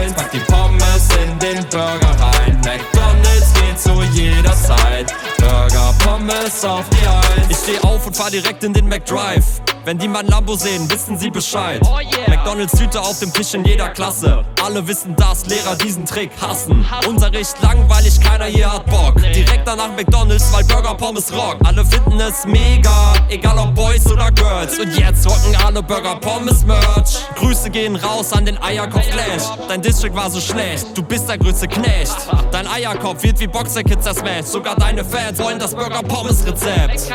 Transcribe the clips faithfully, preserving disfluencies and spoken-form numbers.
eins. Pack die Pommes in den Burger rein. McDonald's geht zu jeder Zeit. Burger, Pommes auf die eins. Ich steh auf und fahr direkt in den McDrive. Wenn die mein Lambo sehen, wissen sie Bescheid. Oh yeah. McDonald's Tüte auf dem Tisch in jeder Klasse. Alle wissen, dass Lehrer diesen Trick hassen. Unterricht langweilig, keiner hier hat Bock. Direkt danach McDonald's, weil Burger Pommes rock. Alle finden es mega, egal ob Boys oder Girls. Und jetzt rocken alle Burger Pommes Merch. Grüße gehen raus an den Eierkopf Clash. Dein District war so schlecht, du bist der größte Knecht. Dein Eierkopf wird wie Boxerkids zersmashed. Sogar deine Fans wollen das Burger Pommes Rezept.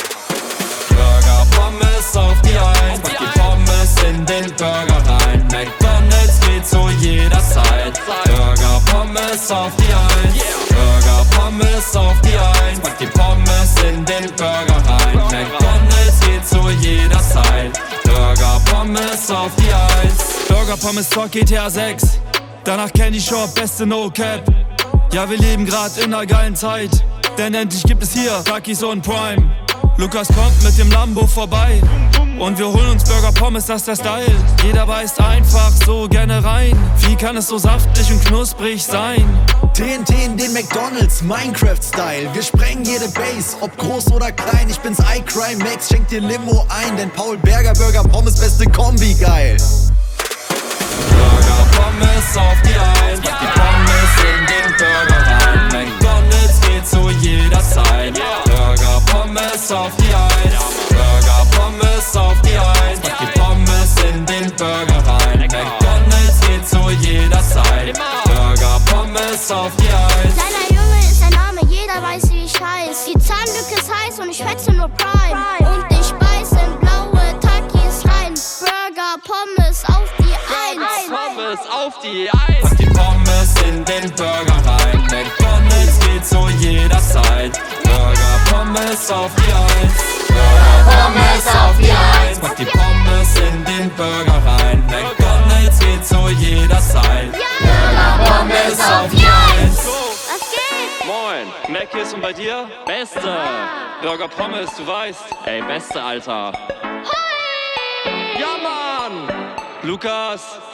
Burger, Pommes auf die eins. Pack die Pommes in den Burger rein. McDonald's geht zu jeder Zeit. Burger, Pommes auf die eins. Burger, Pommes auf die eins. Pack die Pommes in den Burger rein. McDonald's geht zu jeder Zeit. Burger, Pommes auf die eins. Burger, Pommes, Talk, G T A sechs. Danach Candy Shop, beste No Cap. Ja, wir leben grad in einer geilen Zeit. Denn endlich gibt es hier Takis und Prime. Lukas kommt mit dem Lambo vorbei und wir holen uns Burger Pommes, das ist der Style. Jeder beißt einfach so gerne rein. Wie kann es so saftig und knusprig sein? T N T in den McDonald's, Minecraft-Style. Wir sprengen jede Base, ob groß oder klein. Ich bin's iCrime Max, schenk dir Limo ein. Denn Paul Berger, Burger Pommes, beste Kombi, geil. Burger, Pommes auf die eins. Pack die Pommes in den Burger rein. McDonald's geht zu jeder Zeit. Burger, Pommes auf die eins. Burger, Pommes auf die eins. Pack die Pommes in den Burger rein. McDonald's geht zu jeder Zeit. Burger, Pommes auf die eins. Kleiner Junge ist ein Name, jeder weiß wie ich heiß. Die Zahnlücke ist heiß und ich schwätze nur Prime. Und ich beiß in blaue Takis rein. Burger, Pommes auf die eins. Pommes auf die eins. Pack die Pommes in den Burger rein. McDonald's geht zu jeder Zeit. Burger, Pommes auf die eins. Burger, Pommes auf die eins. Pack die Pommes in den Burger rein. McDonald's geht zu jeder Zeit. Burger, Pommes auf die eins. Was geht? Moin, Mackis und bei dir? Beste. Burger Pommes, du weißt. Ey, beste, Alter. Ja, Mann. Lukas,